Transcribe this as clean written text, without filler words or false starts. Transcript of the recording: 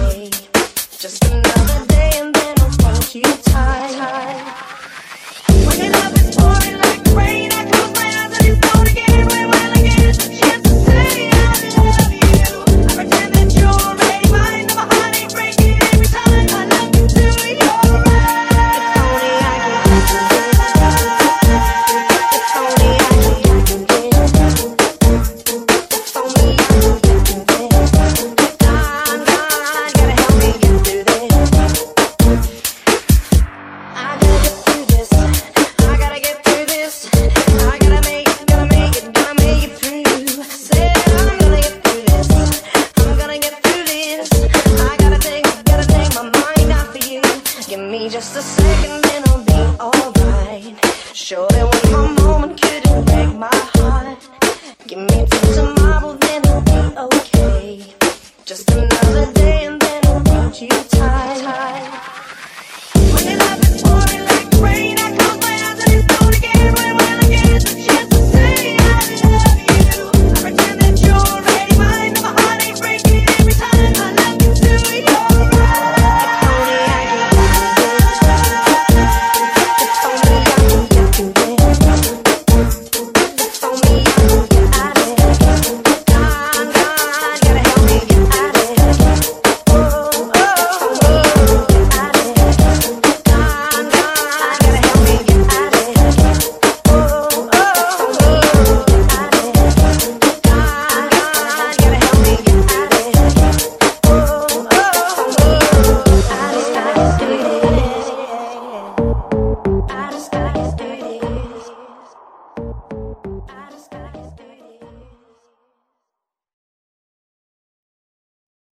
day. Just another day and then I'll hold you tight. When your love is pouring like rain, I close my eyes and it's gone again. When I get the chance to say I love you, I pretend that you're already mine. Now my heart ain't breaking every time I look into your eyes. If only I could do this. If only I could do this. If only I could do this. God, gotta help me get through this. I gotta get through this. I gotta get through this. I gotta make it through. Said I'm gonna get through this. I'm gonna get through this. I gotta take my mind off of you. Give me just a second and I'll be alright. Sure there